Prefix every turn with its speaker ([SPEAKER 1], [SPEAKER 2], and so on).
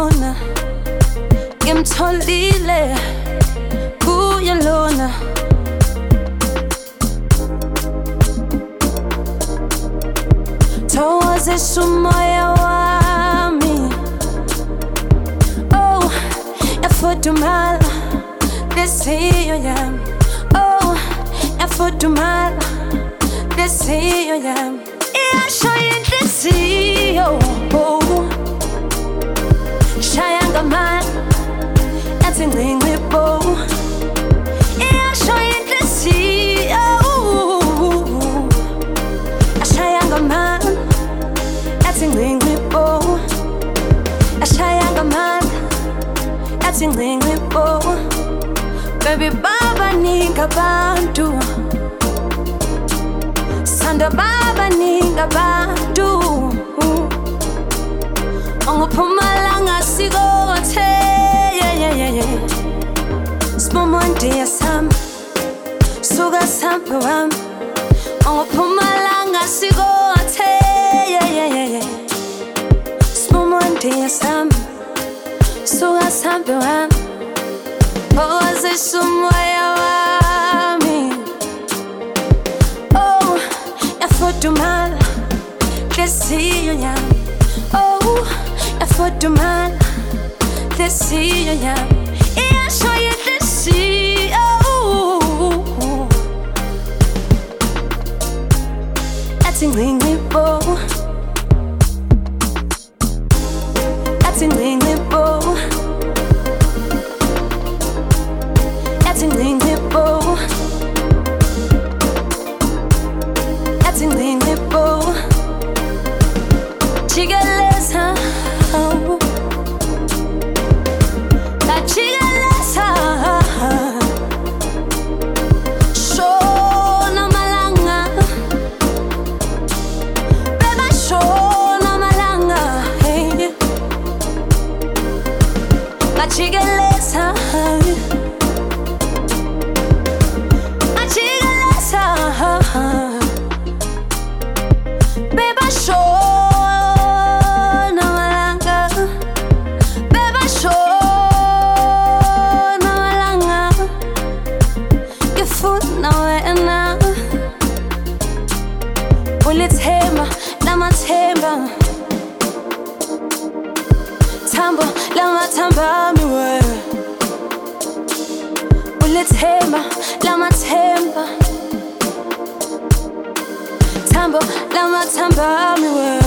[SPEAKER 1] ngimfuna ngimtholile kuye lona thokozisa umoya wami oh yafudumala inhliziyo yami oh yafudumala inhliziyo yami iyasho inhliziyo shaya ngamandla yathi ngcincibo iyasho inhliziyo ashaya ngamandla yathi ngcincibo ashaya ngamandla yathi ngcincibo baby baba ningabantu sanda baba ningabantu Onguphumala sikothe Simomonde yasami Suka sampe wami Onguphumala sikothe Simomonde yasami Suka sampe wami Thokozisa umoya wami Oh yafudumala inhliziyo yami Oh yafudumala inhliziyo yami iyasho inhliziyo yathi ngcincibo yathi ngcincibo yathi ngcincibo yathi ngcincibo jikeleza jikeleza shona malanga beba shona malanga hey jikeleza jikeleza beba shona Ulithemba lamathemba Thambo lamathamba miwe Ulithemba lamathemba Thambo lamathamba miwe